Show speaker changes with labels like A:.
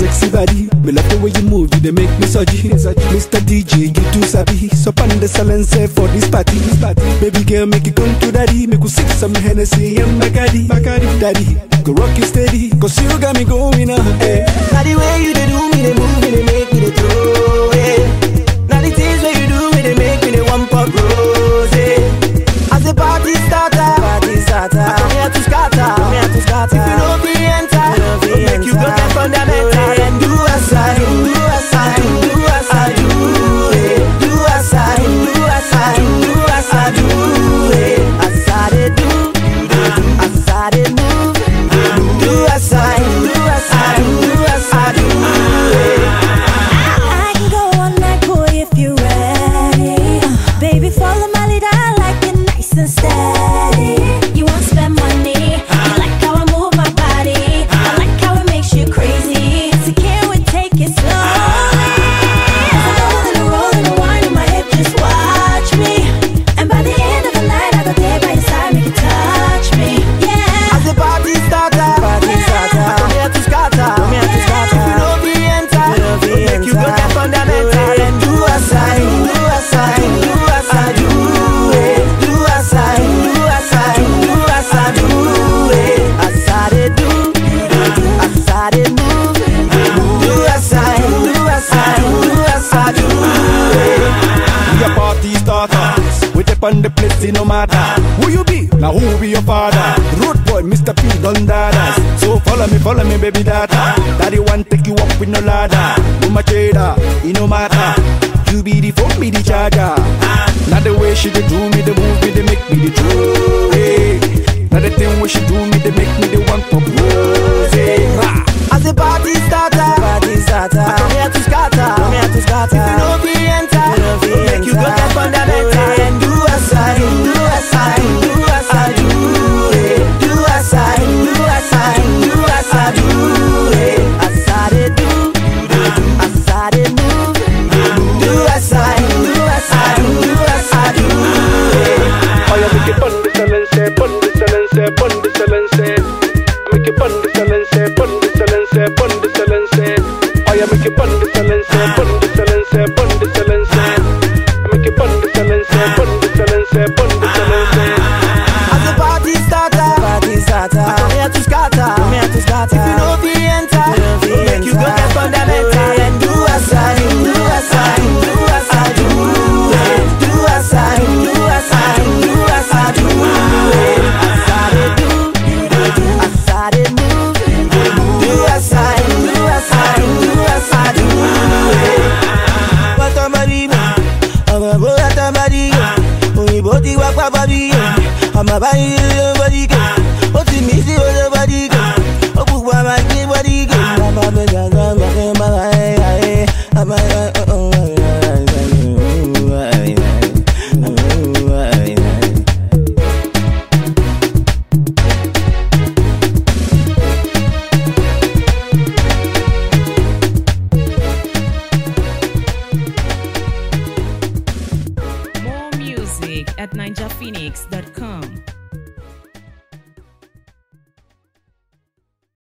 A: sexy body. Me love the way you move, you they make me surgy. Mr. DJ, you too sabi. So pan the silence for this party. Baby girl, make it come to daddy. Make you sip some Hennessy and Bacardi. Daddy, go rock it steady, cause you got me going on.
B: Now the way you they do me, they move me, they make me they throw. Now the things where you do me, they make me they one pop rose. As the party starter, I come here to scatter. If you know the enter, make you go get fundamental and do as I do, do as I do, do as I do, do as I do, do as I do, do as I do, as I do, as I move, do as I do, do as I do, do as I do.
C: I can go all night, boy, if you're ready. Baby, follow my lead, I like it nice and steady. You won't spend money. You like how I move my body. I like how it makes you crazy. So can we take it slowly? As I'm rolling and rolling and winding my hip, just watch me. And by the end of the night, I go there by your side, make you touch me. Yeah.
B: As the party starter, I come here to scatter. If you know the enter, make you go get fundamental and do as I do, do as I do, do as I do, do as I do, do as I do, do as I do, as I do, as I move, do as I do, do as I do, do as I do.
A: We a party starters. We dip on the place, no matter who you be. Now who be your father? Road boy, Mr. P, done dadas. So follow me, baby data. Daddy want take you up with no ladder. Do my trader, it no matter. You be the phone, be the charger. Not the way she dey do me, the move me, they make me the true. Not the thing where she do me, they make me the one pop rose.
B: As the party starter, I come here to scatter. If you know the enter, make you go get fundamental and do as I do, do as I do, do as I do, do as I do, do as I do, do as I do, as I do, as I move, do as I do, do as I do, do as I do.
A: Oh, you make it pon the silence, pon the silence, pon the silence. Make it pon the silence, pon the silence, pon the silence. Oh, you make it pon the silence, pon the silence, pon the silence. Make it pon the silence, pon the silence, pon the silence.
B: As the party starter, I come here to scatter. If you know the enter, make you go get fundamental and do as I do, do as I do, do as I do, do as I do, do as I do, do as I do, as I do, as I move, do as I do, do as I do, do as I do. What am I doing? I'm a boy at a body. We both work for body. I'm a body.